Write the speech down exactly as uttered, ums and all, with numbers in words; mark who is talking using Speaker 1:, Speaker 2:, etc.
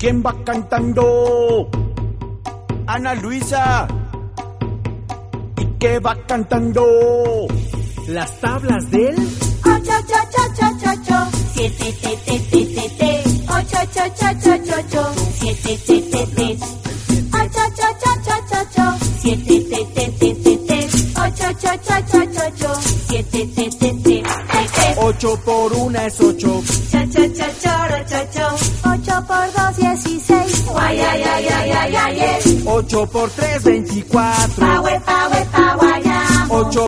Speaker 1: ¿Quién va cantando? Ana Luisa. ¿Y qué va cantando?
Speaker 2: Las tablas del
Speaker 3: ocho, ocho, ocho, ocho, ocho, siete, te, te, te, te, te, ocho, ocho, ocho, ocho, ocho, siete, te, te, te, ocho, ocho, ocho, ocho, ocho, siete, te, te, te, te, te, ocho, ocho, ocho, ocho, ocho, siete, te, te, te, te, te.
Speaker 1: Ocho por una es ocho.
Speaker 3: Cha, cha, cha, choro, cho, cho. Ocho por dos, dieciséis. Guay, ay, ay, ay, ay, ay, ay.
Speaker 1: Ocho por tres, veinticuatro.
Speaker 3: Pa, we, pa, we, pa, guayamo.
Speaker 1: Ocho